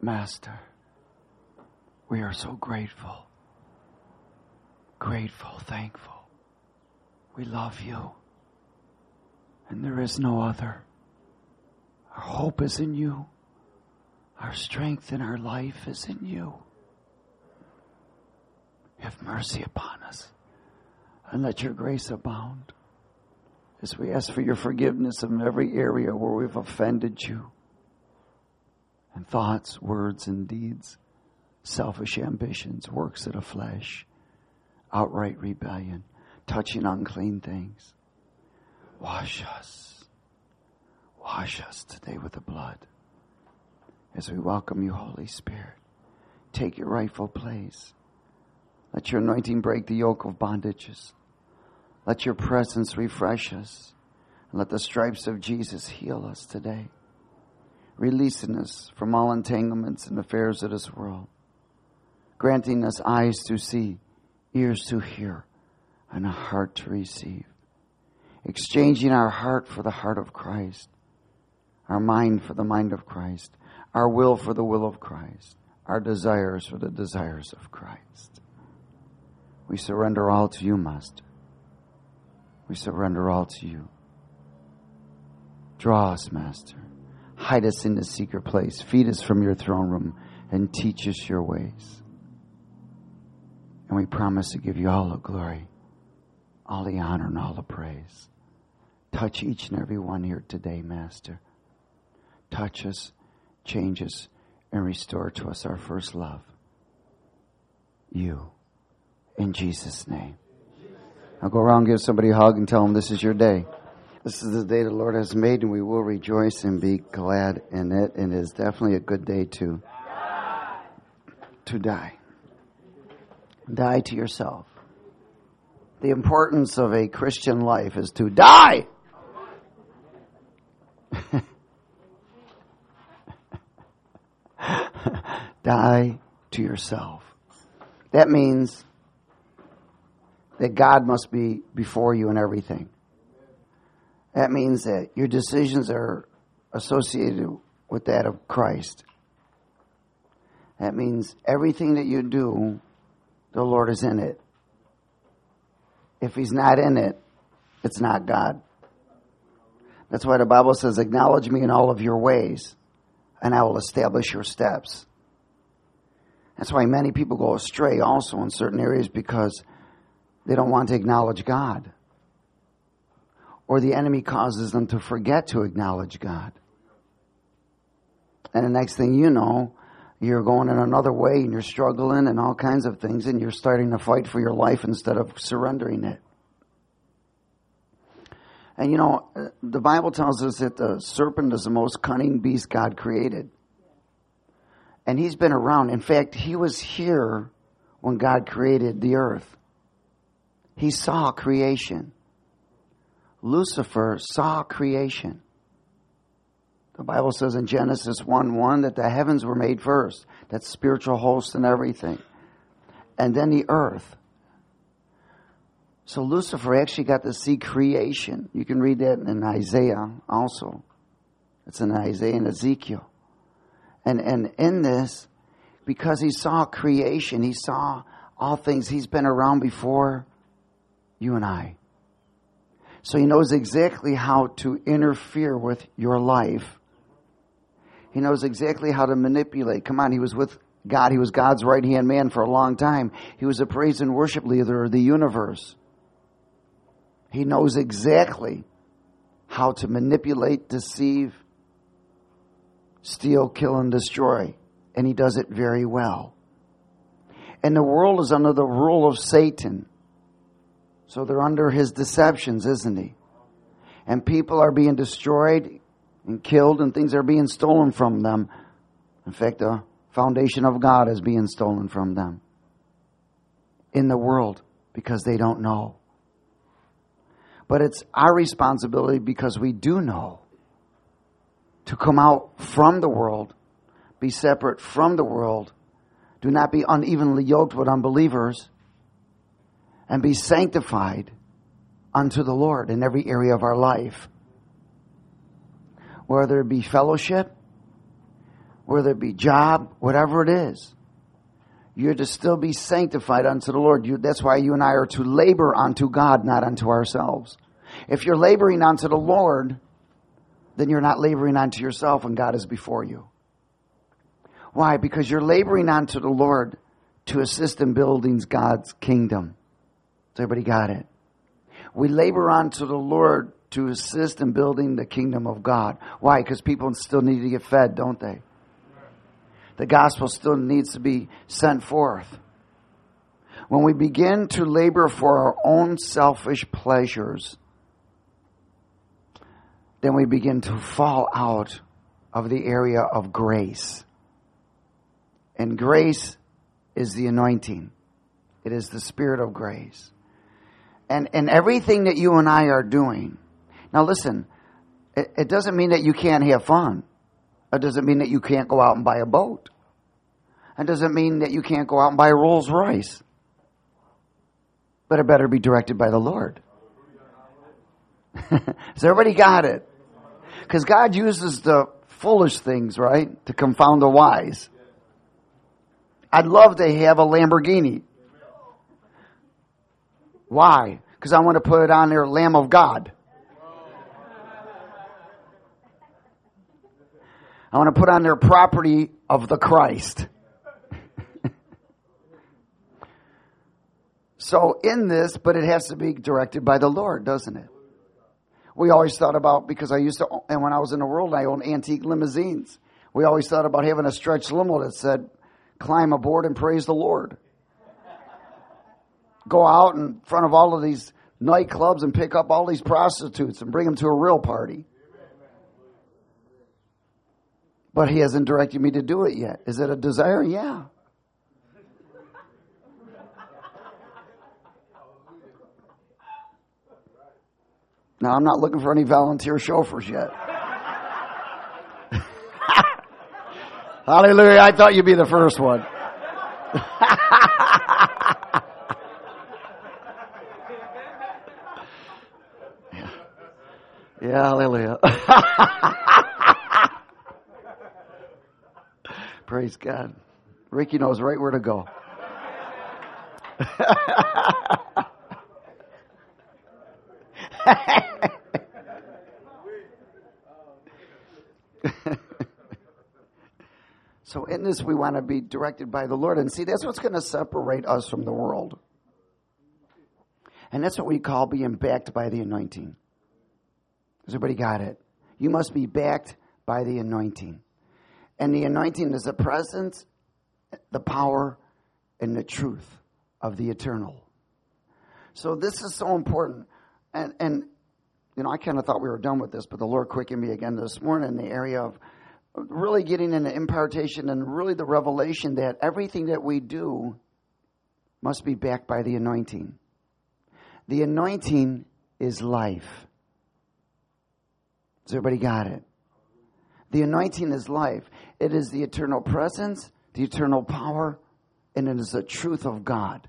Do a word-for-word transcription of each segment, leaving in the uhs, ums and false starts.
Master, we are so grateful. Grateful, thankful. We love you. And there is no other. Our hope is in you. Our strength in our life is in you. Have mercy upon us. And let your grace abound. As we ask for your forgiveness in every area where we've offended you. In thoughts, words, and deeds. Selfish ambitions, works of the flesh. Outright rebellion. Touching unclean things. Wash us. Wash us today with the blood. As we welcome you, Holy Spirit. Take your rightful place. Let your anointing break the yoke of bondages. Let your presence refresh us. And let the stripes of Jesus heal us today. Releasing us from all entanglements and affairs of this world. Granting us eyes to see, ears to hear, and a heart to receive. Exchanging our heart for the heart of Christ. Our mind for the mind of Christ. Our will for the will of Christ. Our desires for the desires of Christ. We surrender all to you, Master. We surrender all to you. Draw us, Master. Hide us in the secret place. Feed us from your throne room and teach us your ways. And we promise to give you all the glory, all the honor, and all the praise. Touch each and every one here today, Master. Touch us, change us, and restore to us our first love. You. In Jesus' name. Now go around, give somebody a hug, and tell them this is your day. This is the day the Lord has made, and we will rejoice and be glad in it. And it is definitely a good day to, to die. Die to yourself. The importance of a Christian life is to die. Die to yourself. That means that God must be before you in everything. That means that your decisions are associated with that of Christ. That means everything that you do, the Lord is in it. If He's not in it, it's not God. That's why the Bible says, acknowledge me in all of your ways, and I will establish your steps. That's why many people go astray also in certain areas, because they don't want to acknowledge God. Or the enemy causes them to forget to acknowledge God. And the next thing you know, you're going in another way and you're struggling and all kinds of things, and you're starting to fight for your life instead of surrendering it. And you know, the Bible tells us that the serpent is the most cunning beast God created. And he's been around. In fact, he was here when God created the earth. He saw creation. Lucifer saw creation. The Bible says in Genesis one one that the heavens were made first. That's spiritual hosts and everything. And then the earth. So Lucifer actually got to see creation. You can read that in Isaiah also. It's in Isaiah and Ezekiel. And, and in this, because he saw creation, he saw all things. He's been around before you and I. So he knows exactly how to interfere with your life. He knows exactly how to manipulate. Come on, he was with God. He was God's right-hand man for a long time. He was a praise and worship leader of the universe. He knows exactly how to manipulate, deceive, steal, kill, and destroy. And he does it very well. And the world is under the rule of Satan. So they're under his deceptions, isn't he? And people are being destroyed and killed, and things are being stolen from them. In fact, the foundation of God is being stolen from them. In the world, because they don't know. But it's our responsibility, because we do know, to come out from the world, be separate from the world, do not be unevenly yoked with unbelievers, and be sanctified unto the Lord in every area of our life. Whether it be fellowship, whether it be job, whatever it is. You're to still be sanctified unto the Lord. You, that's why you and I are to labor unto God, not unto ourselves. If you're laboring unto the Lord, then you're not laboring unto yourself and God is before you. Why? Because you're laboring unto the Lord to assist in building God's kingdom. Has everybody got it? We labor unto the Lord to assist in building the kingdom of God. Why? Because people still need to get fed, don't they? The gospel still needs to be sent forth. When we begin to labor for our own selfish pleasures, then we begin to fall out of the area of grace. And grace is the anointing. It is the spirit of grace. And, and everything that you and I are doing. Now listen, it, it doesn't mean that you can't have fun. It doesn't mean that you can't go out and buy a boat. It doesn't mean that you can't go out and buy a Rolls Royce. But it better be directed by the Lord. Has everybody got it? Because God uses the foolish things, right, to confound the wise. I'd love to have a Lamborghini. Why? Because I want to put it on there, Lamb of God. I want to put on their property of the Christ. So in this, but it has to be directed by the Lord, doesn't it? We always thought about, because I used to, and when I was in the world, I owned antique limousines. We always thought about having a stretch limo that said, climb aboard and praise the Lord. Go out in front of all of these nightclubs and pick up all these prostitutes and bring them to a real party. But he hasn't directed me to do it yet. Is it a desire? Yeah. Now, I'm not looking for any volunteer chauffeurs yet. Hallelujah. I thought you'd be the first one. yeah. yeah, hallelujah. Praise God. Ricky knows right where to go. So in this, we want to be directed by the Lord. And see, that's what's going to separate us from the world. And that's what we call being backed by the anointing. Has everybody got it? You must be backed by the anointing. And the anointing is the presence, the power, and the truth of the eternal. So this is so important. And, and you know, I kind of thought we were done with this, but the Lord quickened me again this morning in the area of really getting into impartation and really the revelation that everything that we do must be backed by the anointing. The anointing is life. Has everybody got it? The anointing is life. It is the eternal presence, the eternal power, and it is the truth of God.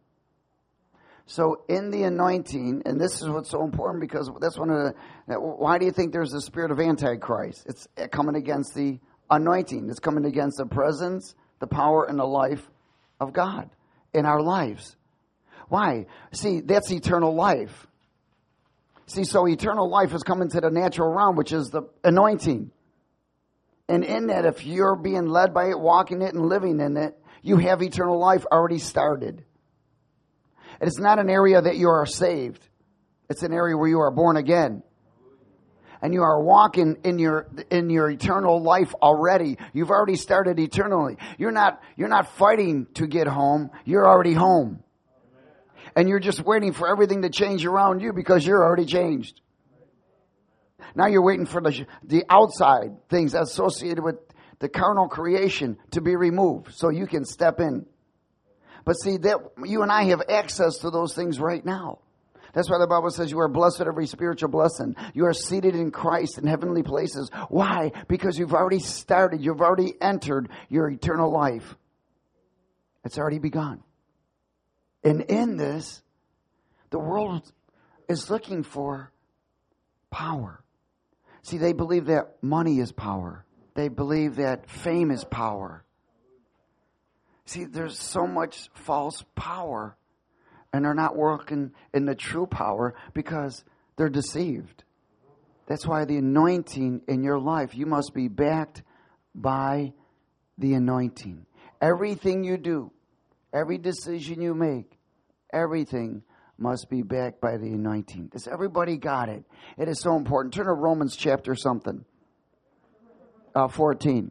So in the anointing, and this is what's so important because that's one of the, why do you think there's a spirit of Antichrist? It's coming against the anointing. It's coming against the presence, the power, and the life of God in our lives. Why? See, that's eternal life. See, so eternal life is coming to the natural realm, which is the anointing. And in that, if you're being led by it, walking it, and living in it, you have eternal life already started. It's not an area that you are saved. It's an area where you are born again. And you are walking in your in your eternal life already. You've already started eternally. You're not you're not fighting to get home. You're already home. And you're just waiting for everything to change around you because you're already changed. Now you're waiting for the the outside things associated with the carnal creation to be removed so you can step in. But see, that you and I have access to those things right now. That's why the Bible says you are blessed with every spiritual blessing. You are seated in Christ in heavenly places. Why? Because you've already started. You've already entered your eternal life. It's already begun. And in this, the world is looking for power. See, they believe that money is power. They believe that fame is power. See, there's so much false power, and they're not working in the true power because they're deceived. That's why the anointing in your life, you must be backed by the anointing. Everything you do, every decision you make, everything must be backed by the anointing. Does everybody got it? It is so important. Turn to Romans chapter something. Uh, fourteen.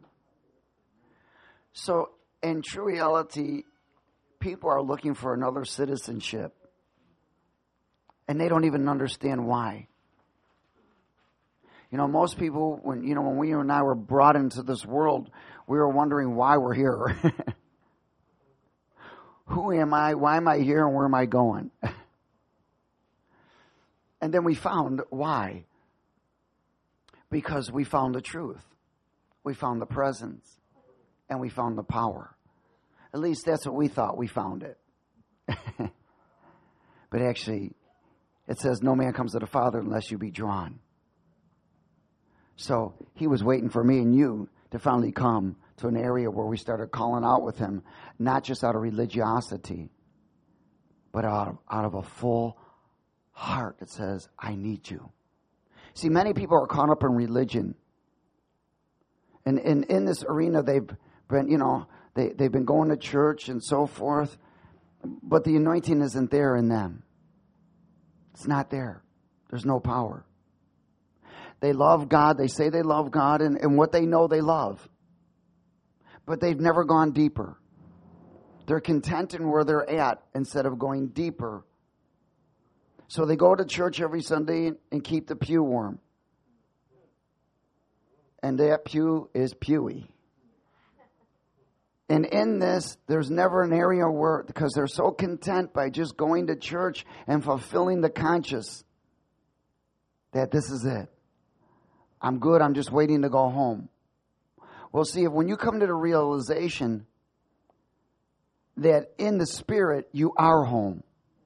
So, in true reality, people are looking for another citizenship. And they don't even understand why. You know, most people, when you know, when we and I were brought into this world, we were wondering why we're here. Who am I? Why am I here? And where am I going? And then we found why. Because we found the truth. We found the presence. And we found the power. At least that's what we thought. We found it. But actually, it says, no man comes to the Father unless you be drawn. So he was waiting for me and you to finally come to an area where we started calling out with him, not just out of religiosity, but out of, out of a full heart that says, I need you. See, many people are caught up in religion. And in, in this arena, they've been, you know, they, they've been going to church and so forth, but the anointing isn't there in them. It's not there. There's no power. They love God. They say they love God, and, and what they know they love. But they've never gone deeper. They're content in where they're at instead of going deeper. So they go to church every Sunday and keep the pew warm. And that pew is pewy. And in this, there's never an area where, because they're so content by just going to church and fulfilling the conscience, that this is it. I'm good, I'm just waiting to go home. Well, see, when you come to the realization that in the Spirit, you are home.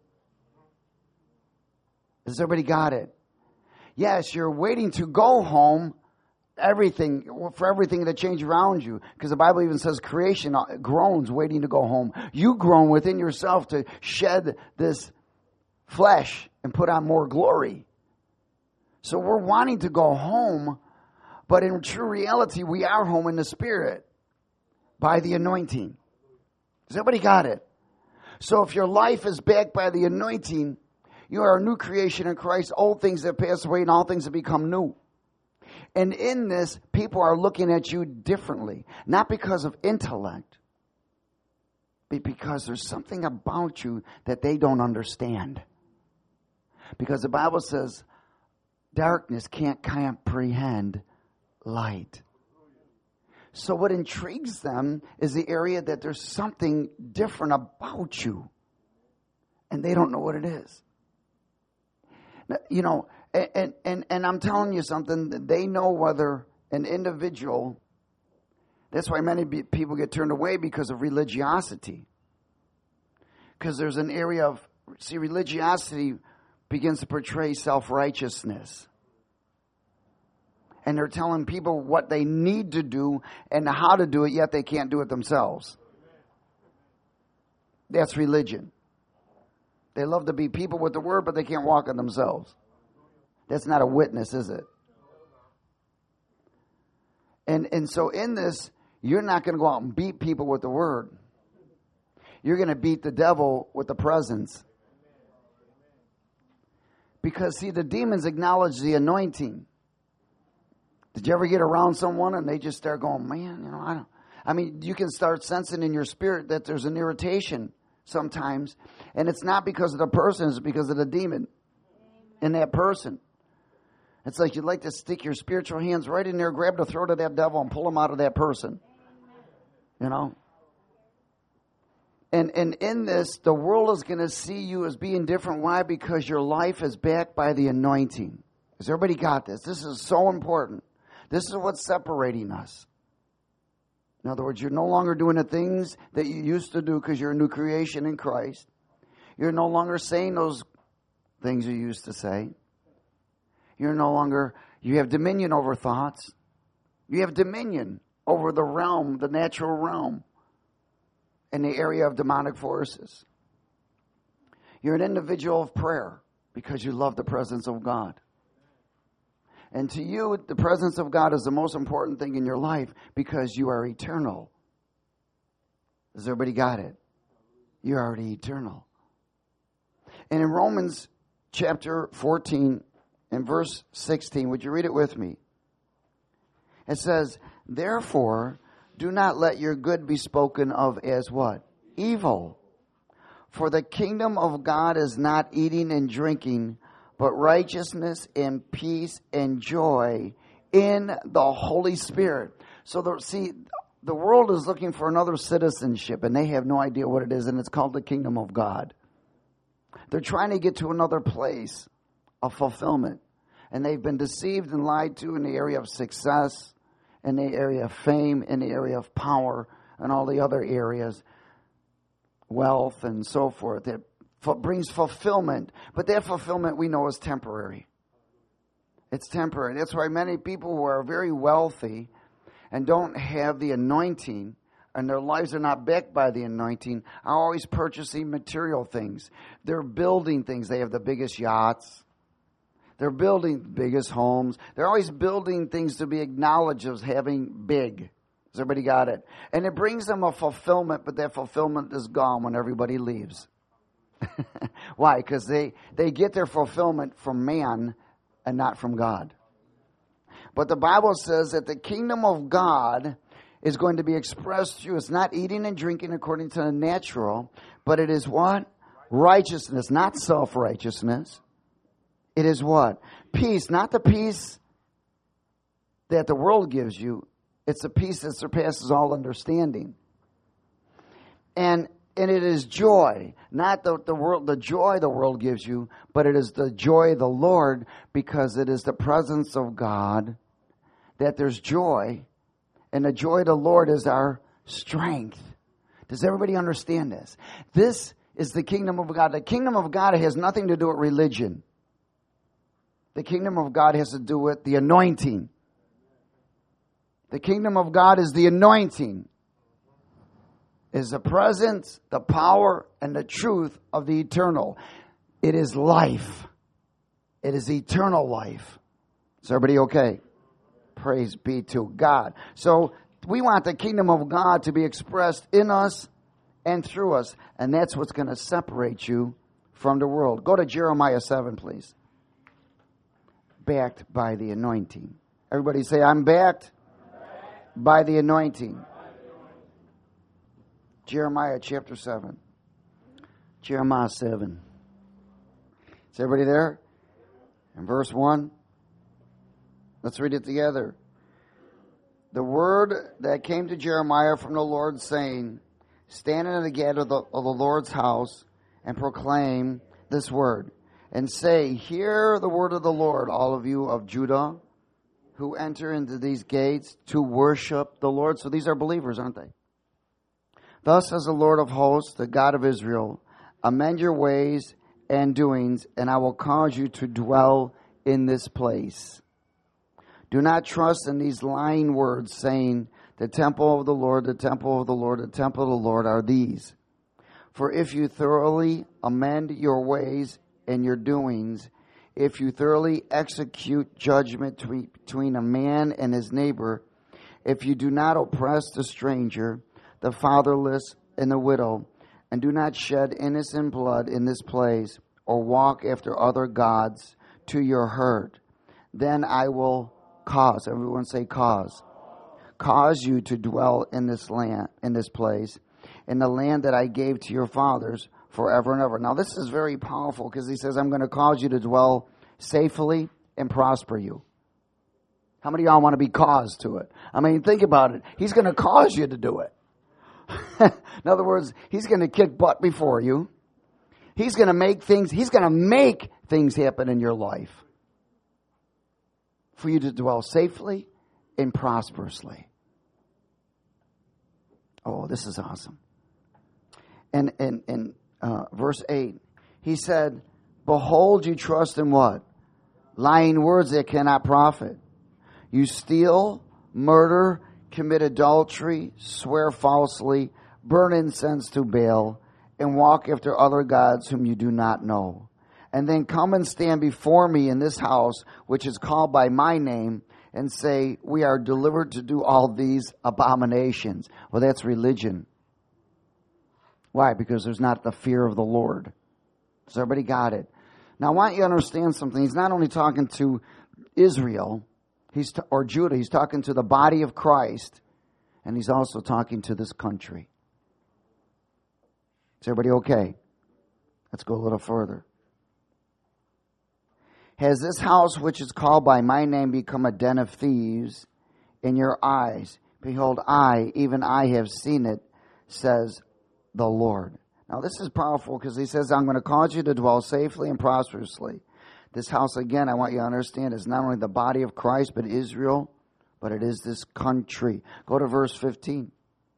Has everybody got it? Yes, you're waiting to go home, everything, for everything to change around you. Because the Bible even says creation groans waiting to go home. You groan within yourself to shed this flesh and put on more glory. So we're wanting to go home, but in true reality, we are home in the Spirit by the anointing. Has everybody got it? So if your life is backed by the anointing, you are a new creation in Christ. Old things have passed away and all things have become new. And in this, people are looking at you differently. Not because of intellect, but because there's something about you that they don't understand. Because the Bible says, darkness can't comprehend light. So what intrigues them is the area that there's something different about you. And they don't know what it is. You know, and, and, and I'm telling you something, they know whether an individual, that's why many people get turned away because of religiosity. Because there's an area of, see, religiosity begins to portray self-righteousness. And they're telling people what they need to do and how to do it, yet they can't do it themselves. That's religion. They love to be people with the word, but they can't walk it themselves. That's not a witness, is it? And, and so in this, you're not going to go out and beat people with the word. You're going to beat the devil with the presence. Because, see, the demons acknowledge the anointing. Did you ever get around someone and they just start going, man, you know, I don't. I mean, you can start sensing in your spirit that there's an irritation sometimes. And it's not because of the person, it's because of the demon in that person. It's like you'd like to stick your spiritual hands right in there, grab the throat of that devil and pull him out of that person. You know? And and in this, the world is going to see you as being different. Why? Because your life is backed by the anointing. Has everybody got this? This is so important. This is what's separating us. In other words, you're no longer doing the things that you used to do because you're a new creation in Christ. You're no longer saying those things you used to say. You're no longer, you have dominion over thoughts. You have dominion over the realm, the natural realm, in the area of demonic forces. You're an individual of prayer because you love the presence of God. And to you, the presence of God is the most important thing in your life because you are eternal. Has everybody got it? You're already eternal. And in Romans chapter fourteen and verse sixteen, would you read it with me? It says, therefore, do not let your good be spoken of as what? Evil. For the kingdom of God is not eating and drinking, but righteousness and peace and joy in the Holy Spirit. So, the, see, the world is looking for another citizenship, and they have no idea what it is, and it's called the kingdom of God. They're trying to get to another place of fulfillment, and they've been deceived and lied to in the area of success, in the area of fame, in the area of power, and all the other areas, wealth and so forth. It brings fulfillment, but that fulfillment we know is temporary. It's temporary. That's why many people who are very wealthy and don't have the anointing, and their lives are not backed by the anointing, are always purchasing material things. They're building things. They have the biggest yachts. They're building the biggest homes. They're always building things to be acknowledged as having big. Has everybody got it? And it brings them a fulfillment, but that fulfillment is gone when everybody leaves. Why? Because they, they get their fulfillment from man and not from God. But the Bible says that the kingdom of God is going to be expressed through. It's not eating and drinking according to the natural, but it is what? Righteousness, not self-righteousness. It is what? Peace, not the peace that the world gives you. It's a peace that surpasses all understanding. And and it is joy, not the, the world, the joy the world gives you, but it is the joy of the Lord, because it is the presence of God that there's joy, and the joy of the Lord is our strength. Does everybody understand this? This is the kingdom of God. The kingdom of God has nothing to do with religion. The kingdom of God has to do with the anointing. The kingdom of God is the anointing. Is the presence, the power, and the truth of the eternal. It is life. It is eternal life. Is everybody okay? Praise be to God. So we want the kingdom of God to be expressed in us and through us. And that's what's going to separate you from the world. Go to Jeremiah seven, please. Backed by the anointing. Everybody say, I'm backed, I'm backed. By the anointing. Jeremiah chapter seven. Jeremiah seven. Is everybody there? In verse one. Let's read it together. The word that came to Jeremiah from the Lord, saying, stand in the gate of the, of the Lord's house and proclaim this word. And say, hear the word of the Lord, all of you of Judah, who enter into these gates to worship the Lord. So these are believers, aren't they? Thus says the Lord of hosts, the God of Israel, amend your ways and doings, and I will cause you to dwell in this place. Do not trust in these lying words, saying, the temple of the Lord, the temple of the Lord, the temple of the Lord are these. For if you thoroughly amend your ways and your doings, if you thoroughly execute judgment between a man and his neighbor, if you do not oppress the stranger, the fatherless, and the widow, and do not shed innocent blood in this place, or walk after other gods to your hurt, then I will cause, everyone say cause, cause you to dwell in this land, in this place, in the land that I gave to your fathers forever and ever. Now this is very powerful, because he says, I'm going to cause you to dwell safely and prosper you. How many of y'all want to be caused to it? I mean, think about it. He's going to cause you to do it. In other words, he's going to kick butt before you. He's going to make things, he's going to make things happen in your life for you to dwell safely and prosperously. Oh, this is awesome. And in and, uh, verse eight, he said, behold, you trust in what? Lying words that cannot profit. You steal murder, commit adultery, swear falsely, burn incense to Baal, and walk after other gods whom you do not know. And then come and stand before me in this house, which is called by my name, and say, we are delivered to do all these abominations. Well, that's religion. Why? Because there's not the fear of the Lord. So everybody got it. Now, I want you to understand something. He's not only talking to Israel, he's t- or Judah. He's talking to the body of Christ, and he's also talking to this country. Is everybody okay? Let's go a little further. Has this house, which is called by my name, become a den of thieves in your eyes? Behold, I, even I, have seen it, says the Lord. Now, this is powerful because he says, I'm going to cause you to dwell safely and prosperously. This house, again, I want you to understand, is not only the body of Christ, but Israel, but it is this country. Go to verse fifteen.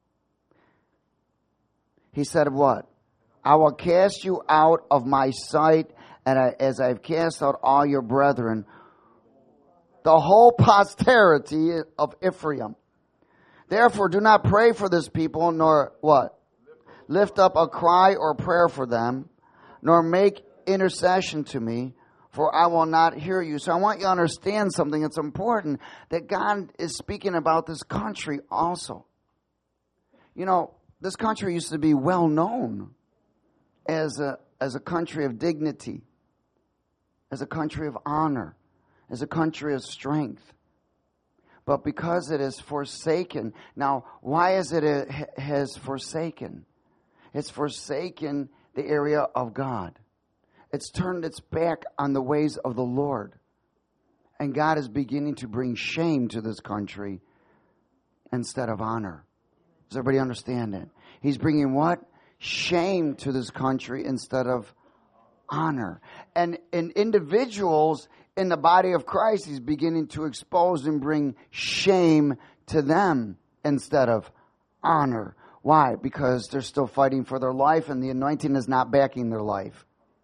He said what? I will cast you out of my sight, and I, as I have cast out all your brethren, the whole posterity of Ephraim. Therefore, do not pray for this people, nor what? Lift up a cry or prayer for them, nor make intercession to me, for I will not hear you. So I want you to understand something that's important, that God is speaking about this country also. You know, this country used to be well known as a, as a country of dignity, as a country of honor, as a country of strength. But because it is forsaken, now why is it it has forsaken? It's forsaken the area of God. It's turned its back on the ways of the Lord. And God is beginning to bring shame to this country instead of honor. Does everybody understand it? He's bringing what? Shame to this country instead of honor. And in individuals in the body of Christ, he's beginning to expose and bring shame to them instead of honor. Why? Because they're still fighting for their life and the anointing is not backing their life.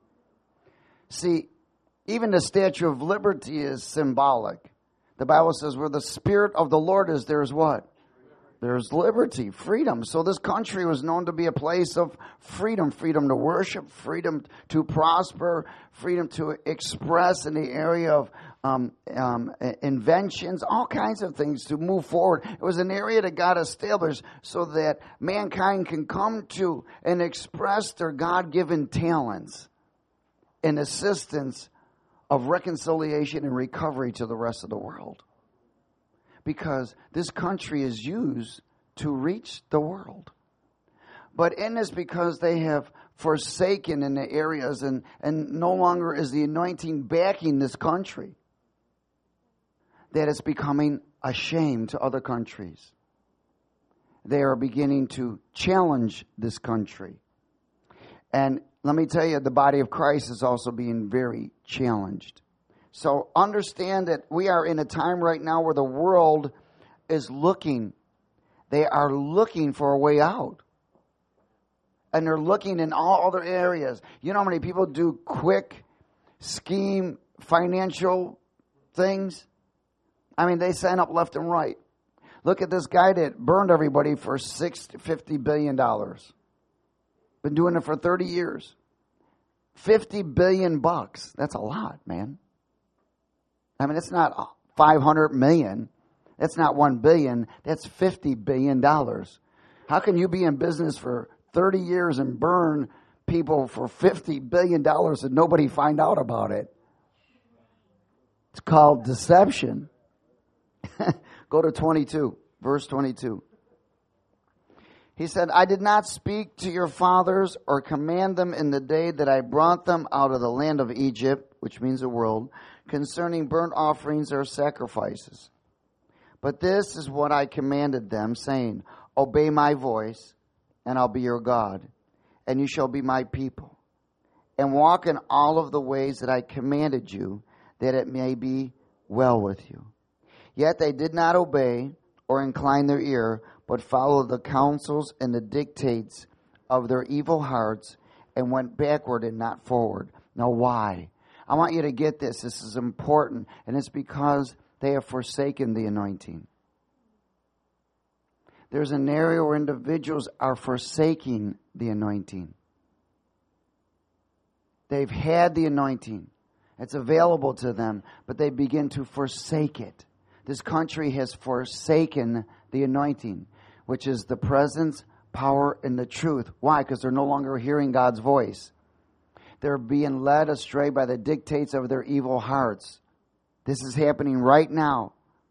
See, even the Statue of Liberty is symbolic. The Bible says where the Spirit of the Lord is, there's what? There's liberty, freedom. So this country was known to be a place of freedom. Freedom to worship, freedom to prosper, freedom to express in the area of um, um, inventions, all kinds of things to move forward. It was an area that God established so that mankind can come to and express their God-given talents in assistance of reconciliation and recovery to the rest of the world. Because this country is used to reach the world. But in this, because they have forsaken in the areas and, and no longer is the anointing backing this country, that it's becoming a shame to other countries. They are beginning to challenge this country. And let me tell you, the body of Christ is also being very challenged. So understand that we are in a time right now where the world is looking. They are looking for a way out. And they're looking in all other areas. You know how many people do quick scheme financial things? I mean, they sign up left and right. Look at this guy that burned everybody for sixty, fifty billion dollars. Been doing it for thirty years. fifty billion bucks. That's a lot, man. I mean, it's not five hundred million. That's not one billion. That's fifty billion dollars. How can you be in business for thirty years and burn people for fifty billion dollars and nobody find out about it? It's called deception. Go to twenty-two, verse twenty-two. He said, I did not speak to your fathers or command them in the day that I brought them out of the land of Egypt, which means the world, concerning burnt offerings or sacrifices. But this is what I commanded them, saying, obey my voice, and I'll be your God, and you shall be my people. And walk in all of the ways that I commanded you, that it may be well with you. Yet they did not obey or incline their ear, but followed the counsels and the dictates of their evil hearts, and went backward and not forward. Now why? I want you to get this. This is important. And it's because they have forsaken the anointing. There's an area where individuals are forsaking the anointing. They've had the anointing. It's available to them, but they begin to forsake it. This country has forsaken the anointing, which is the presence, power, and the truth. Why? Because they're no longer hearing God's voice. They're being led astray by the dictates of their evil hearts. This is happening right now.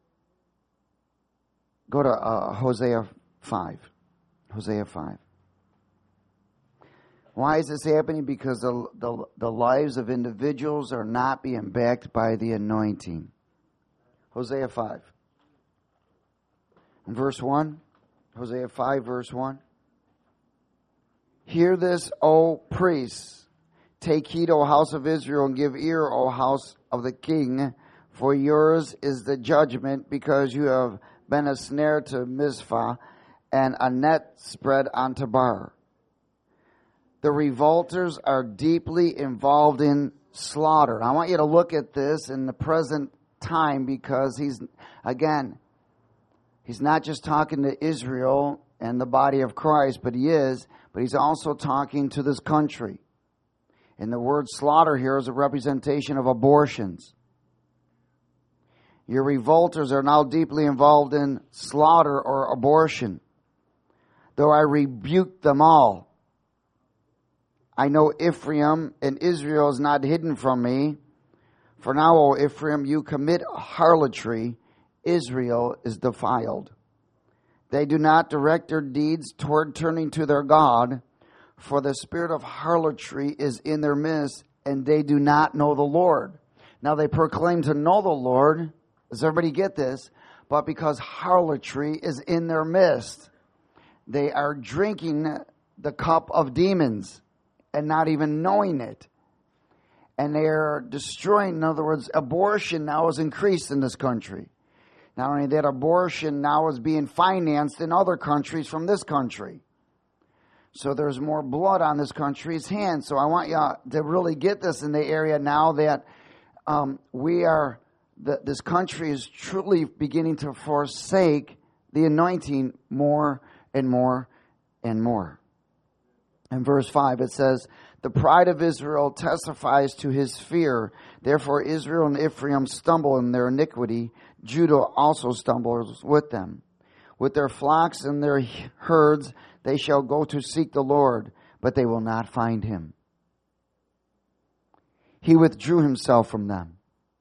Go to uh, Hosea five. Hosea five. Why is this happening? Because the, the, the lives of individuals are not being backed by the anointing. Hosea five. In verse one. Hosea five, verse one. Hear this, O priests. Take heed, O house of Israel, and give ear, O house of the king. For yours is the judgment, because you have been a snare to Mizpah, and a net spread on Tabor. The revolters are deeply involved in slaughter. I want you to look at this in the present time, because he's, again, he's not just talking to Israel and the body of Christ, but he is, but he's also talking to this country. And the word slaughter here is a representation of abortions. Your revolters are now deeply involved in slaughter or abortion. Though I rebuke them all. I know Ephraim and Israel is not hidden from me. For now, O Ephraim, you commit harlotry. Israel is defiled. They do not direct their deeds toward turning to their God. For the spirit of harlotry is in their midst, and they do not know the Lord. Now they proclaim to know the Lord. Does everybody get this? But because harlotry is in their midst, they are drinking the cup of demons and not even knowing it. And they are destroying, in other words, abortion now is increased in this country. Not only that, abortion now is being financed in other countries from this country. So there's more blood on this country's hands. So I want you to really get this in the area now that um, we are, the, this country is truly beginning to forsake the anointing more and more and more. In verse five it says, the pride of Israel testifies to his fear. Therefore Israel and Ephraim stumble in their iniquity. Judah also stumbles with them. With their flocks and their herds they shall go to seek the Lord, but they will not find him. He withdrew himself from them.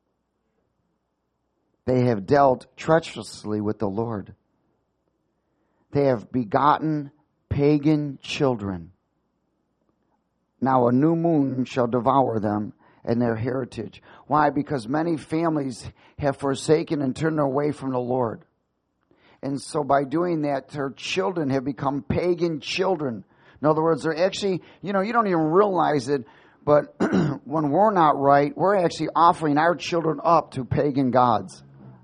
They have dealt treacherously with the Lord. They have begotten pagan children. Now a new moon shall devour them and their heritage. Why? Because many families have forsaken and turned away from the Lord. And so by doing that, their children have become pagan children. In other words, they're actually, you know, you don't even realize it, but when we're not right, we're actually offering our children up to pagan gods.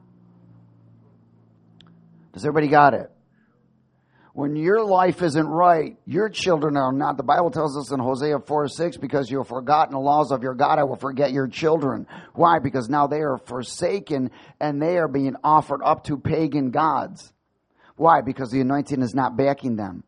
Does everybody got it? When your life isn't right, your children are not. The Bible tells us in Hosea four six, because you have forgotten the laws of your God, I will forget your children. Why? Because now they are forsaken and they are being offered up to pagan gods. Why? Because the anointing is not backing them.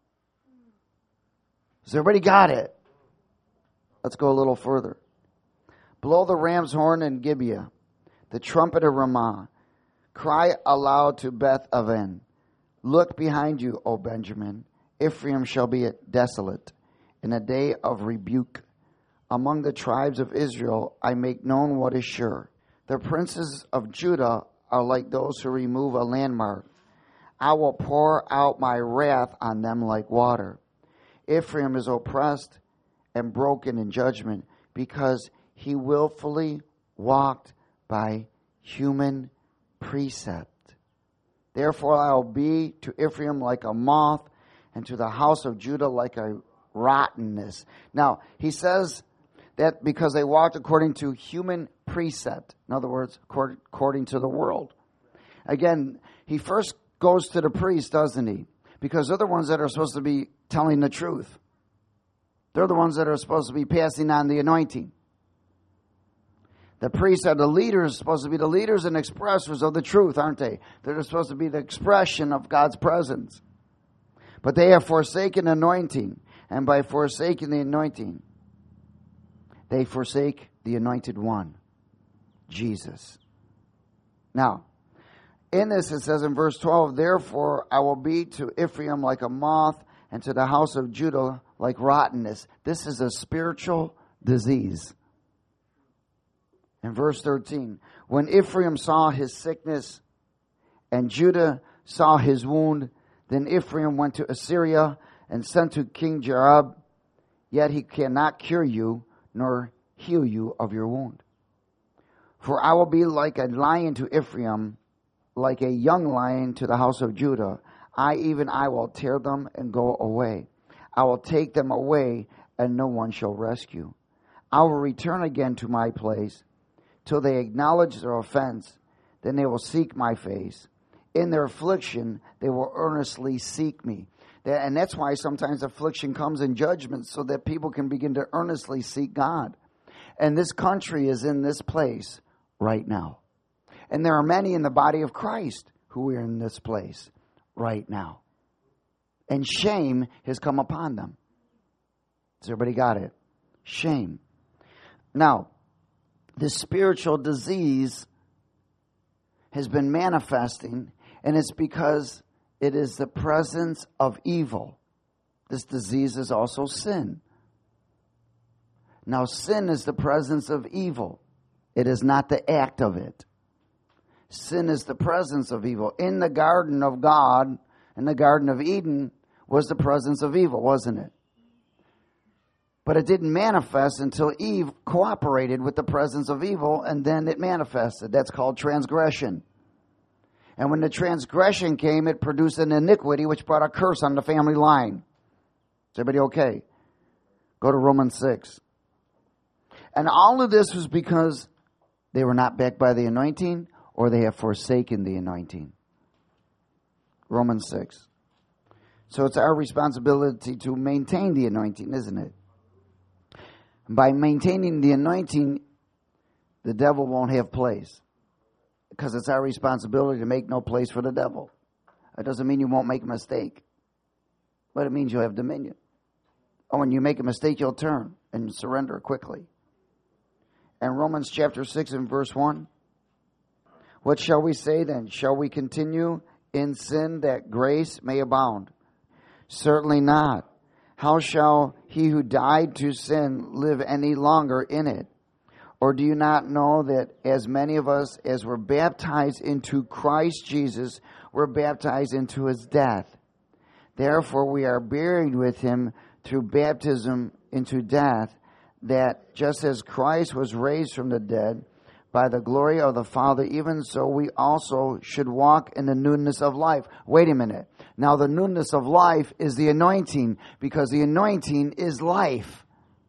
Has everybody got it? Let's go a little further. Blow the ram's horn in Gibeah, the trumpet of Ramah. Cry aloud to Beth Aven. Look behind you, O Benjamin. Ephraim shall be desolate in a day of rebuke. Among the tribes of Israel I make known what is sure. The princes of Judah are like those who remove a landmark. I will pour out my wrath on them like water. Ephraim is oppressed and broken in judgment, because he willfully walked by human precept. Therefore I will be to Ephraim like a moth, and to the house of Judah like a rottenness. Now, he says that because they walked according to human precept. In other words, according to the world. Again, he first goes to the priest, doesn't he? Because they're the ones that are supposed to be telling the truth. They're the ones that are supposed to be passing on the anointing. The priests are the leaders, supposed to be the leaders and expressors of the truth, aren't they? They're supposed to be the expression of God's presence. But they have forsaken anointing. And by forsaking the anointing, they forsake the anointed one, Jesus. Now, in this it says in verse twelve, therefore I will be to Ephraim like a moth, and to the house of Judah like rottenness. This is a spiritual disease. In verse thirteen, when Ephraim saw his sickness and Judah saw his wound, then Ephraim went to Assyria and sent to King Jerob, yet he cannot cure you nor heal you of your wound. For I will be like a lion to Ephraim, like a young lion to the house of Judah. I, even I, will tear them and go away. I will take them away, and no one shall rescue. I will return again to my place, till they acknowledge their offense. Then they will seek my face. In their affliction, they will earnestly seek me. And that's why sometimes affliction comes in judgment, so that people can begin to earnestly seek God. And this country is in this place right now. And there are many in the body of Christ who are in this place right now. And shame has come upon them. Has everybody got it? Shame. Now, this spiritual disease has been manifesting, and it's because it is the presence of evil. This disease is also sin. Now, sin is the presence of evil. It is not the act of it. Sin is the presence of evil. In the garden of God, in the Garden of Eden, was the presence of evil, wasn't it? But it didn't manifest until Eve cooperated with the presence of evil, and then it manifested. That's called transgression. And when the transgression came, it produced an iniquity which brought a curse on the family line. Is everybody okay? Go to Romans six. And all of this was because they were not backed by the anointing, or they have forsaken the anointing. Romans six. So it's our responsibility to maintain the anointing, isn't it? By maintaining the anointing, the devil won't have place. Because it's our responsibility to make no place for the devil. It doesn't mean you won't make a mistake. But it means you'll have dominion. Oh, when you make a mistake, you'll turn and surrender quickly. And Romans chapter six and verse one. What shall we say then? Shall we continue in sin that grace may abound? Certainly not. How shall he who died to sin live any longer in it? Or do you not know that as many of us as were baptized into Christ Jesus were baptized into his death? Therefore we are buried with him through baptism into death, that just as Christ was raised from the dead by the glory of the Father, even so we also should walk in the newness of life. Wait a minute. Now the newness of life is the anointing, because the anointing is life.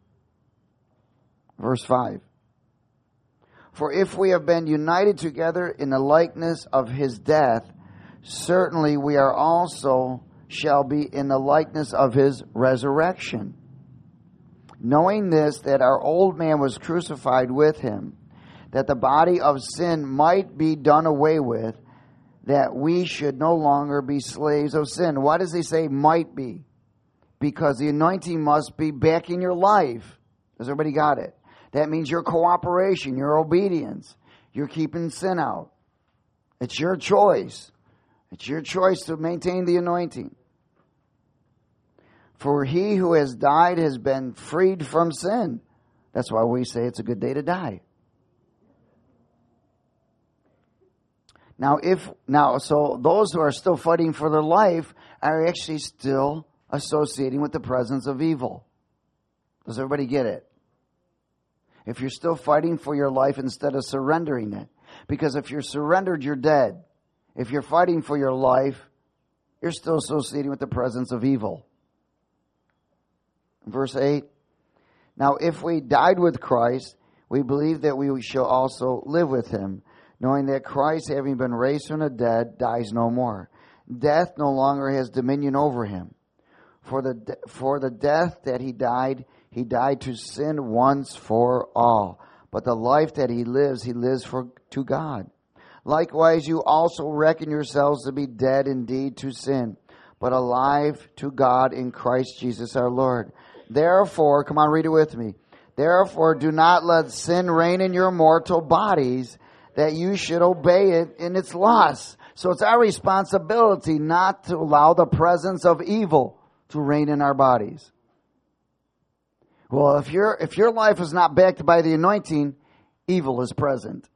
Verse five. For if we have been united together in the likeness of his death, certainly we are also shall be in the likeness of his resurrection. Knowing this, that our old man was crucified with him, that the body of sin might be done away with, that we should no longer be slaves of sin. Why does he say might be? Because the anointing must be back in your life. Has everybody got it? That means your cooperation, your obedience. You're keeping sin out. It's your choice. It's your choice to maintain the anointing. For he who has died has been freed from sin. That's why we say it's a good day to die. Now, if now, so those who are still fighting for their life are actually still associating with the presence of evil. Does everybody get it? If you're still fighting for your life instead of surrendering it. Because if you're surrendered, you're dead. If you're fighting for your life, you're still associating with the presence of evil. Verse eight. Now, if we died with Christ, we believe that we shall also live with him, knowing that Christ, having been raised from the dead, dies no more. Death no longer has dominion over him. For the for the death that he died, he died to sin once for all. but the life that he lives, he lives for to God. Likewise, you also reckon yourselves to be dead indeed to sin, but alive to God in Christ Jesus our Lord. Therefore, come on, read it with me. Therefore, do not let sin reign in your mortal bodies, that you should obey it in its lusts. So it's our responsibility not to allow the presence of evil to reign in our bodies. Well, if your if your life is not backed by the anointing, evil is present.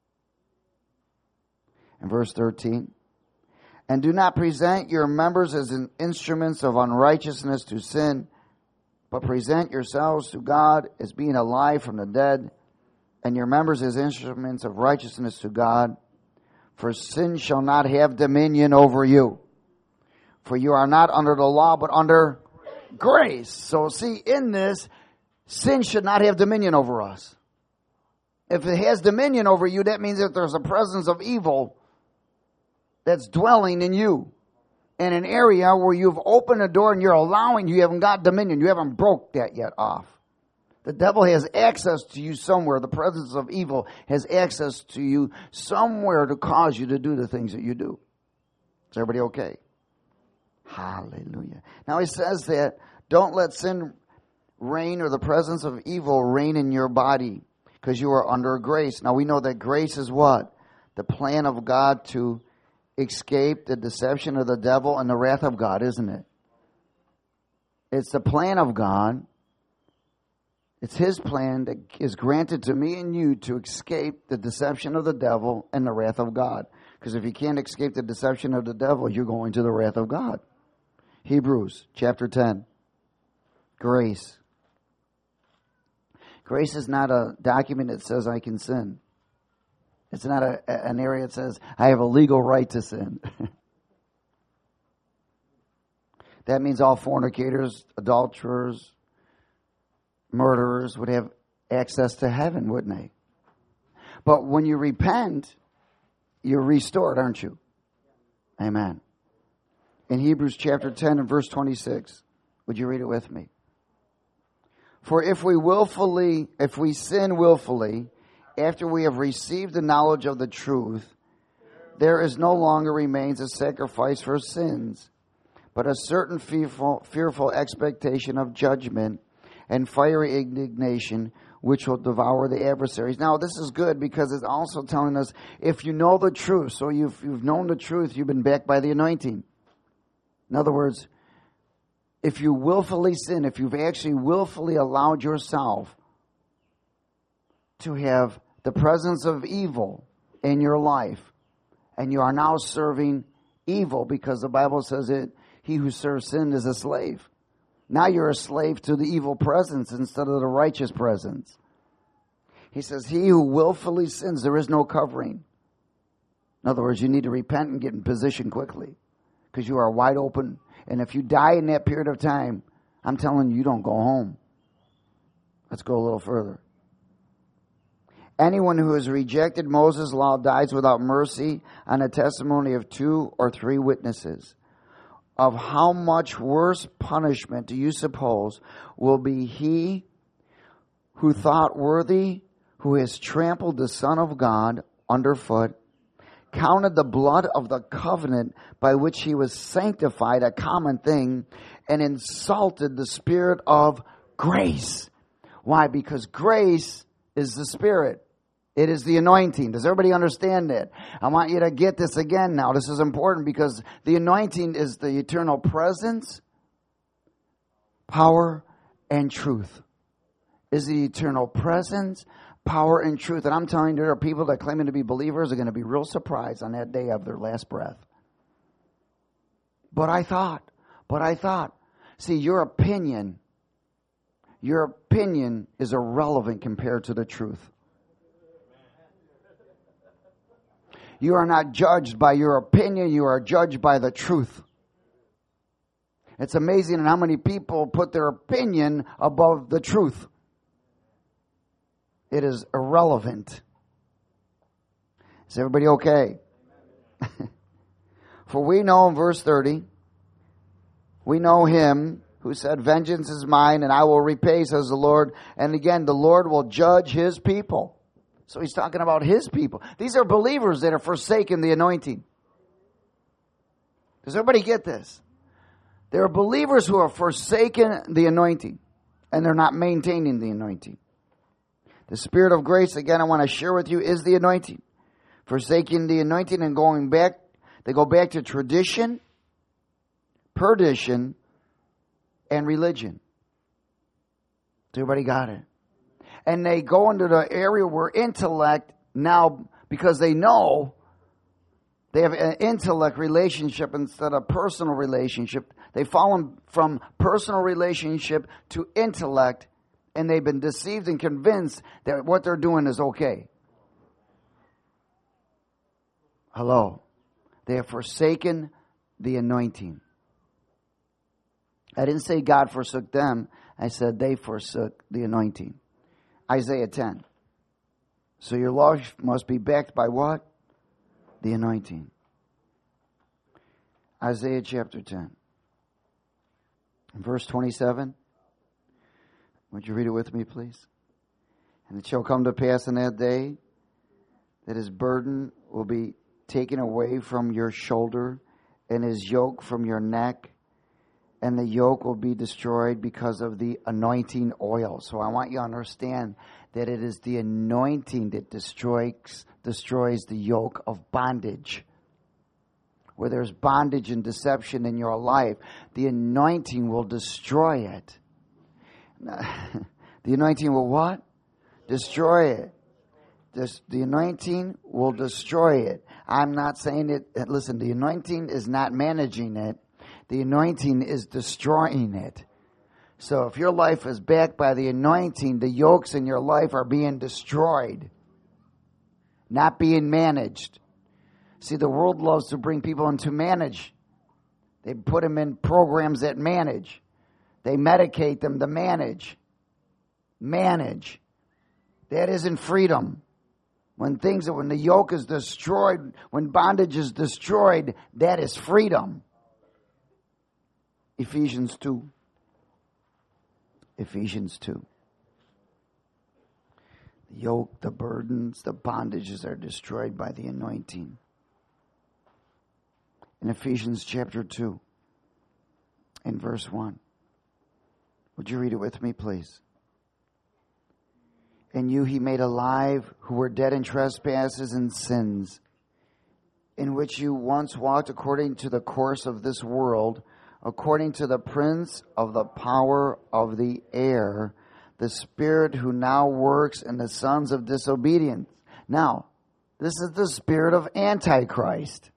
In verse thirteen, and do not present your members as in instruments of unrighteousness to sin, but present yourselves to God as being alive from the dead, and your members as instruments of righteousness to God. For sin shall not have dominion over you. For you are not under the law, but under grace. So see, in this, sin should not have dominion over us. If it has dominion over you, that means that there's a presence of evil that's dwelling in you. In an area where you've opened a door and you're allowing, you haven't got dominion. You haven't broke that yet off. The devil has access to you somewhere. The presence of evil has access to you somewhere to cause you to do the things that you do. Is everybody okay? Hallelujah. Now he says that don't let sin reign or the presence of evil reign in your body because you are under grace. Now we know that grace is what? The plan of God to escape the deception of the devil and the wrath of God, isn't it? It's the plan of God. It's his plan that is granted to me and you to escape the deception of the devil and the wrath of God. Because if you can't escape the deception of the devil, you're going to the wrath of God. Hebrews chapter ten. Grace. Grace is not a document that says I can sin. It's not a, an area that says I have a legal right to sin. That means all fornicators, adulterers, murderers would have access to heaven, wouldn't they? But when you repent, you're restored, aren't you? Amen. In Hebrews chapter ten and verse twenty-six, would you read it with me? For if we willfully, if we sin willfully, after we have received the knowledge of the truth, there is no longer remains a sacrifice for sins, but a certain fearful, fearful expectation of judgment and fiery indignation, which will devour the adversaries. Now, this is good because it's also telling us if you know the truth, so you've, you've known the truth, you've been backed by the anointing. In other words, if you willfully sin, if you've actually willfully allowed yourself to have the presence of evil in your life, and you are now serving evil because the Bible says it, he who serves sin is a slave. Now you're a slave to the evil presence instead of the righteous presence. He says, he who willfully sins, there is no covering. In other words, you need to repent and get in position quickly because you are wide open. And if you die in that period of time, I'm telling you, you don't go home. Let's go a little further. Anyone who has rejected Moses' law dies without mercy on a testimony of two or three witnesses. Of how much worse punishment do you suppose will be he who thought worthy, who has trampled the Son of God underfoot, counted the blood of the covenant by which he was sanctified a common thing, and insulted the Spirit of grace? Why? Because grace is the Spirit. It is the anointing. Does everybody understand that? I want you to get this again now. This is important because the anointing is the eternal presence, power, and truth. Is the eternal presence, power, and truth. And I'm telling you, there are people that claiming to be believers are going to be real surprised on that day of their last breath. But I thought, but I thought, see, your opinion, your opinion is irrelevant compared to the truth. You are not judged by your opinion. You are judged by the truth. It's amazing how many people put their opinion above the truth. It is irrelevant. Is everybody okay? For we know in verse thirty, we know him who said, vengeance is mine and I will repay, says the Lord. And again, the Lord will judge his people. So he's talking about his people. These are believers that are forsaken the anointing. Does everybody get this? There are believers who are forsaken the anointing and they're not maintaining the anointing. The Spirit of grace, again, I want to share with you, is the anointing. Forsaking the anointing and going back, they go back to tradition, perdition, and religion. Everybody got it? And they go into the area where intellect now, because they know they have an intellect relationship instead of personal relationship. They've fallen from personal relationship to intellect, and they've been deceived and convinced that what they're doing is okay. Hello. They have forsaken the anointing. I didn't say God forsook them. I said they forsook the anointing. Isaiah ten. So your life must be backed by what? The anointing. Isaiah chapter ten. Verse twenty-seven. Would you read it with me, please? And it shall come to pass in that day that his burden will be taken away from your shoulder and his yoke from your neck, and the yoke will be destroyed because of the anointing oil. So I want you to understand that it is the anointing that destroys destroys the yoke of bondage. Where there's bondage and deception in your life, the anointing will destroy it. The anointing will what? Destroy it. This, the anointing will destroy it. I'm not saying it. Listen, the anointing is not managing it. The anointing is destroying it. So if your life is backed by the anointing, the yokes in your life are being destroyed, not being managed. See, the world loves to bring people into manage. They put them in programs that manage. They medicate them to manage. Manage. That isn't freedom. When things, when the yoke is destroyed, when bondage is destroyed, that is freedom. Ephesians two. Ephesians two. The yoke, the burdens, the bondages are destroyed by the anointing. In Ephesians chapter two, in verse one. Would you read it with me, please? And you he made alive who were dead in trespasses and sins, in which you once walked according to the course of this world, according to the prince of the power of the air, the spirit who now works in the sons of disobedience. Now, this is the spirit of Antichrist.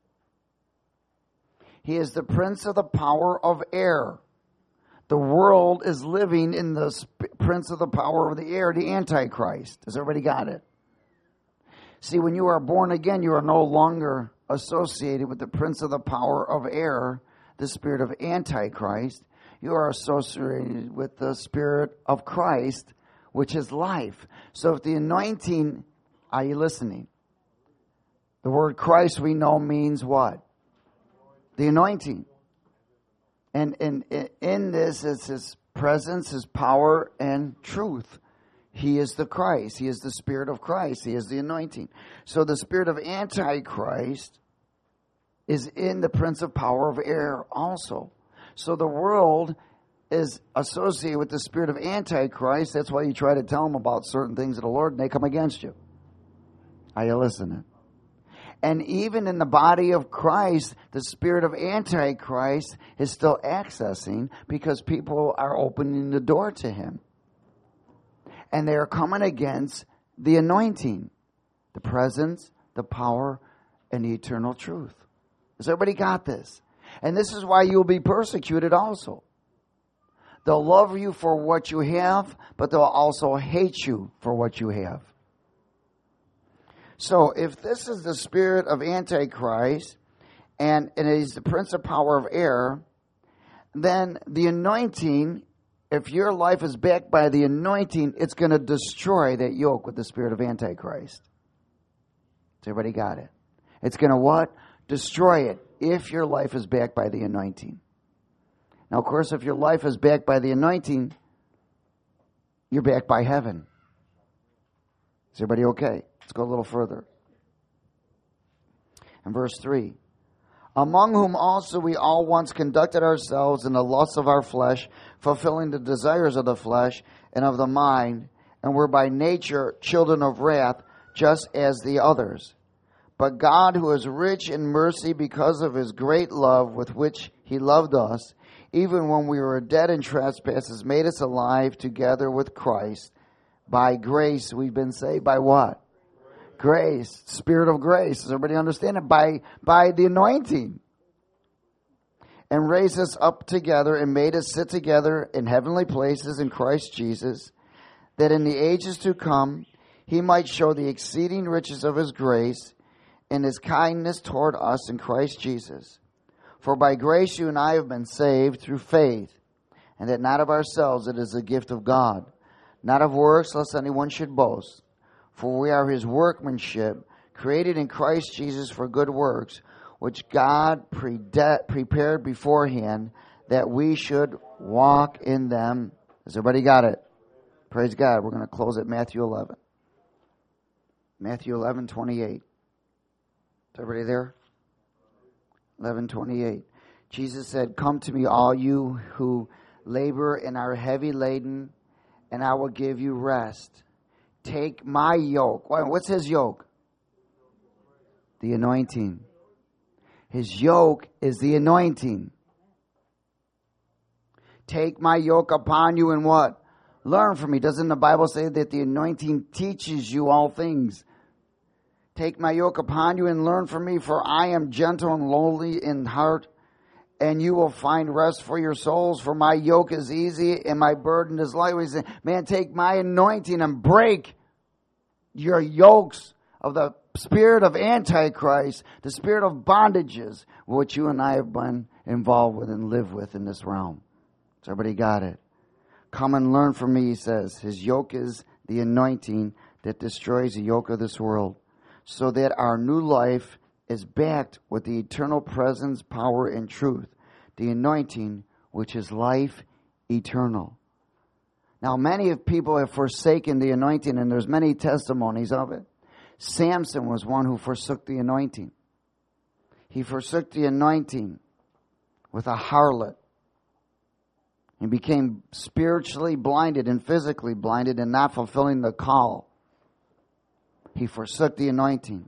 He is the prince of the power of air. The world is living in the sp- prince of the power of the air, the Antichrist. Has everybody got it? See, when you are born again, you are no longer associated with the prince of the power of air, the spirit of Antichrist. You are associated with the spirit of Christ, which is life. So if the anointing, are you listening? The word Christ we know means what? The anointing. And in, in this is his presence, his power, and truth. He is the Christ. He is the Spirit of Christ. He is the anointing. So the spirit of Antichrist is in the prince of power of air also. So the world is associated with the spirit of Antichrist. That's why you try to tell them about certain things of the Lord and they come against you. Are you listening? And even in the body of Christ, the spirit of Antichrist is still accessing because people are opening the door to him. And they are coming against the anointing, the presence, the power, and the eternal truth. Has everybody got this? And this is why you'll be persecuted also. They'll love you for what you have, but they'll also hate you for what you have. So if this is the spirit of Antichrist, and, and it is the prince of power of air, then the anointing, if your life is backed by the anointing, it's going to destroy that yoke with the spirit of Antichrist. Has everybody got it? It's going to what? Destroy it if your life is backed by the anointing. Now, of course, if your life is backed by the anointing, you're backed by heaven. Is everybody okay? Let's go a little further. In verse three. Among whom also we all once conducted ourselves in the lusts of our flesh, fulfilling the desires of the flesh and of the mind, and were by nature children of wrath, just as the others. But God, who is rich in mercy because of his great love with which he loved us, even when we were dead in trespasses, made us alive together with Christ. By grace we've been saved. By what? Grace. Spirit of grace. Does everybody understand it? By, by the anointing. And raised us up together and made us sit together in heavenly places in Christ Jesus, that in the ages to come he might show the exceeding riches of his grace and his kindness toward us in Christ Jesus. For by grace you and I have been saved through faith, and that not of ourselves, it is a gift of God, not of works, lest anyone should boast. For we are his workmanship, created in Christ Jesus for good works, which God prede- prepared beforehand that we should walk in them. Has everybody got it? Praise God. We're going to close at Matthew eleven. Matthew eleven twenty-eight. Is everybody there? eleven twenty-eight. Jesus said, "Come to me, all you who labor and are heavy laden, and I will give you rest. Take my yoke." What's his yoke? The anointing. His yoke is the anointing. Take my yoke upon you and what? Learn from me. Doesn't the Bible say that the anointing teaches you all things? Take my yoke upon you and learn from me, for I am gentle and lowly in heart, and you will find rest for your souls. For my yoke is easy and my burden is light. He said, man, take my anointing and break your yokes of the spirit of Antichrist, the spirit of bondages, which you and I have been involved with and live with in this realm. So everybody got it? Come and learn from me, he says. His yoke is the anointing that destroys the yoke of this world, so that our new life is backed with the eternal presence, power, and truth, the anointing, which is life eternal. Now, many of people have forsaken the anointing, and there's many testimonies of it. Samson was one who forsook the anointing. He forsook the anointing with a harlot. He became spiritually blinded and physically blinded and not fulfilling the call. He forsook the anointing.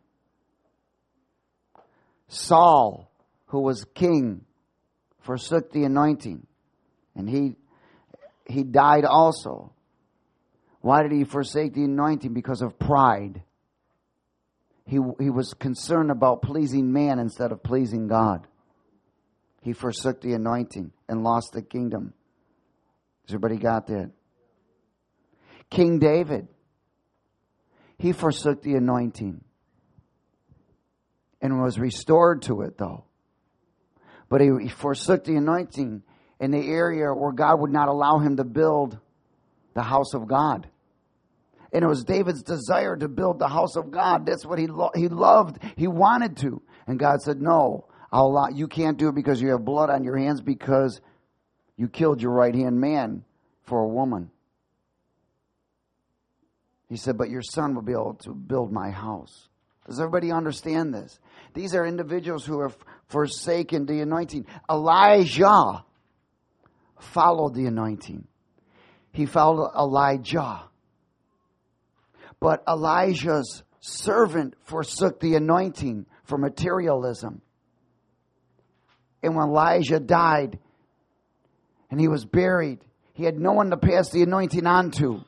Saul, who was king, forsook the anointing. And he he died also. Why did he forsake the anointing? Because of pride. He, he was concerned about pleasing man instead of pleasing God. He forsook the anointing and lost the kingdom. Has everybody got that? King David, he forsook the anointing and was restored to it, though. But he, he forsook the anointing in the area where God would not allow him to build the house of God. And it was David's desire to build the house of God. That's what he lo- he loved. He wanted to. And God said, no, I'll allow, you can't do it because you have blood on your hands, because you killed your right-hand man for a woman. He said, but your son will be able to build my house. Does everybody understand this? These are individuals who have forsaken the anointing. Elijah followed the anointing. He followed Elijah. But Elijah's servant forsook the anointing for materialism. And when Elijah died and he was buried, he had no one to pass the anointing on to.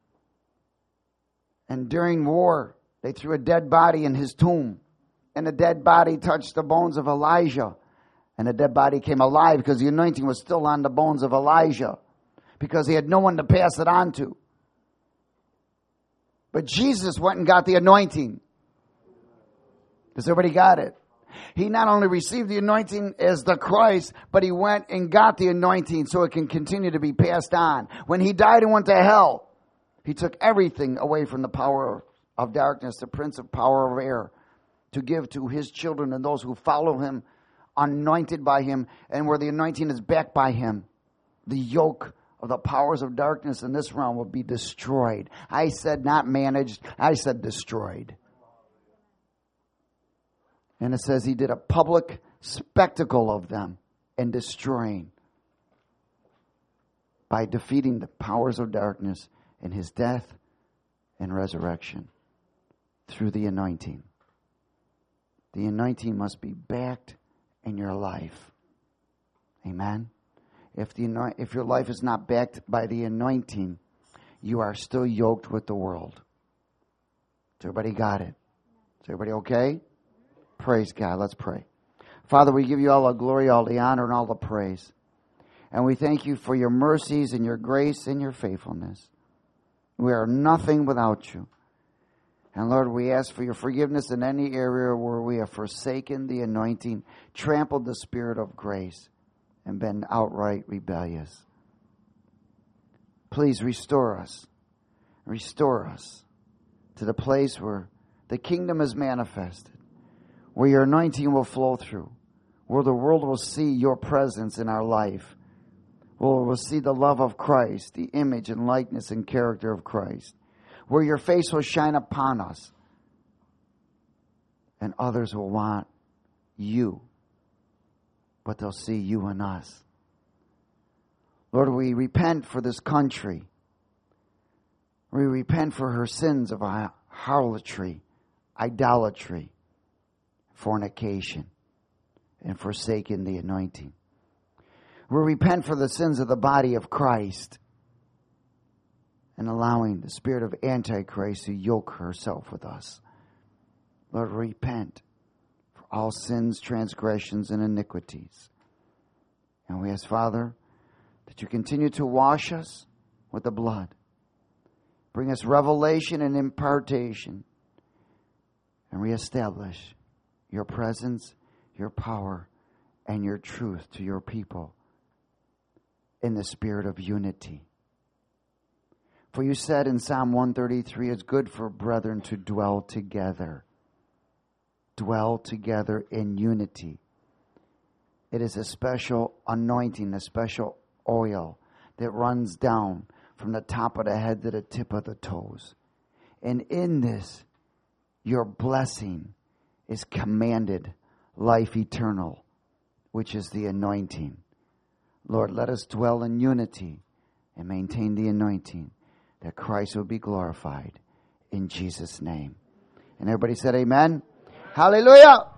And during war, they threw a dead body in his tomb. And the dead body touched the bones of Elijah. And the dead body came alive because the anointing was still on the bones of Elijah, because he had no one to pass it on to. But Jesus went and got the anointing. Has everybody got it? He not only received the anointing as the Christ, but he went and got the anointing so it can continue to be passed on. When he died and went to hell, he took everything away from the power of darkness, the prince of power of air, to give to his children and those who follow him, anointed by him, and where the anointing is backed by him. the yoke of the powers of darkness in this realm will be destroyed. I said not managed, I said destroyed. And it says he did a public spectacle of them and destroying by defeating the powers of darkness in his death and resurrection through the anointing. The anointing must be backed in your life. Amen. If the anoint, if your life is not backed by the anointing, you are still yoked with the world. Has everybody got it? Is everybody okay? Praise God. Let's pray. Father, we give you all the glory, all the honor, and all the praise. And we thank you for your mercies and your grace and your faithfulness. We are nothing without you. And Lord, we ask for your forgiveness in any area where we have forsaken the anointing, trampled the spirit of grace, and been outright rebellious. Please restore us. Restore us to the place where the kingdom is manifested, where your anointing will flow through, where the world will see your presence in our life, where we'll see the love of Christ, the image and likeness and character of Christ, where your face will shine upon us, and others will want you, but they'll see you in us. Lord, we repent for this country. We repent for her sins of harlotry, idolatry, fornication, and forsaking the anointing. We repent for the sins of the body of Christ and allowing the spirit of Antichrist to yoke herself with us. Lord, repent for all sins, transgressions, and iniquities. And we ask, Father, that you continue to wash us with the blood. Bring us revelation and impartation and reestablish your presence, your power, and your truth to your people in the spirit of unity. For you said in Psalm one thirty-three, it's good for brethren to dwell together. Dwell together in unity. It is a special anointing, a special oil that runs down from the top of the head to the tip of the toes. And in this, your blessing is commanded, life eternal, which is the anointing. Lord, let us dwell in unity and maintain the anointing, that Christ will be glorified in Jesus' name. And everybody said amen. Hallelujah.